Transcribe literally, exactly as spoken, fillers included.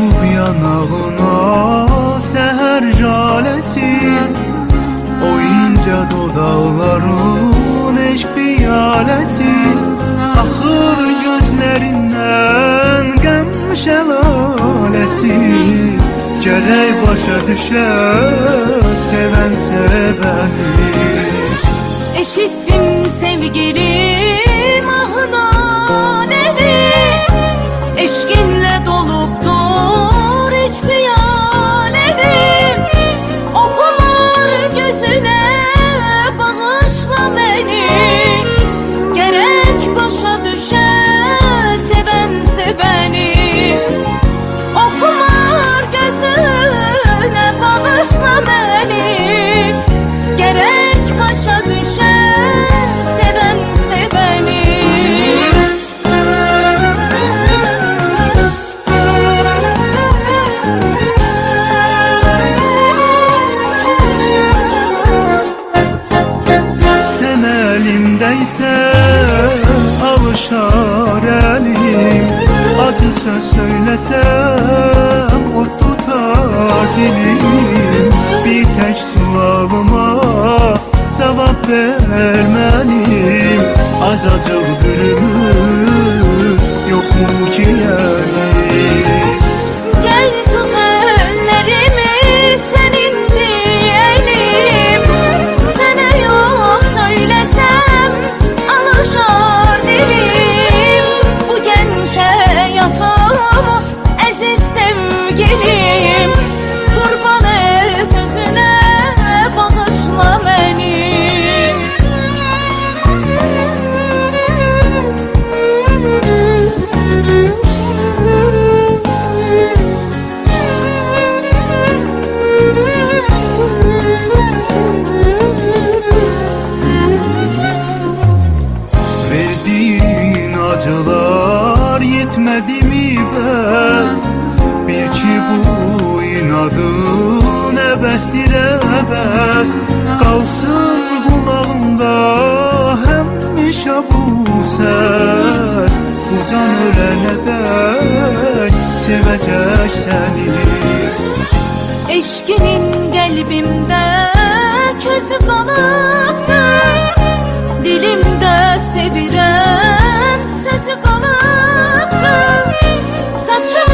Qoyub yanağına səhər jaləsi, o incə dodaqların eşq piyaləsi, axır gözlərindən qəm şəlaləsi. Gərək başa düşə sevən sevəni. Eşittim sevgilim ahına nevi, eşkinle doluptur iç piyalemim. Okumar gözüne bağışla beni, gerek başa düşe seven seveni. Okumar gözüne bağışla beni, gerek başa düşe seven seveni. Sen elimdeysen alışar elim, acı söz söylesem o tutar dilim. Bir tek sualıma cevap vermenim, azacık bürümü yok mu ki yani? Gel tut ellerimi, senin diyelim. Sana yok söylesem alışar dilim. Bu genç hayatımı aziz sevgilim, kurban et özüne bağışla beni. Verdiğin acılar yetmedi mi bəs? Bir ki bu inadın əbəsdir əbəs. Qalsın qulağımda həmişə bu səs, bu can ölənə dək sevəcək səni. Eşkinin kalbimde közü kalıptır, dilimde seviren sözü kalıptır. Saçım